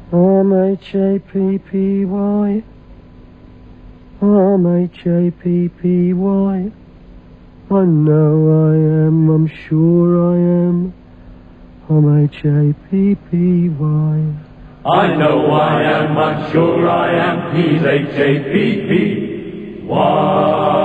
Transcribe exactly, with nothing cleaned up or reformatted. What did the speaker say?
I'm H A P P Y. I'm H A P P Y. I know I am, I'm sure I am. I'm H A P P Y. I know I am, I'm sure I am. He's H A P P Y.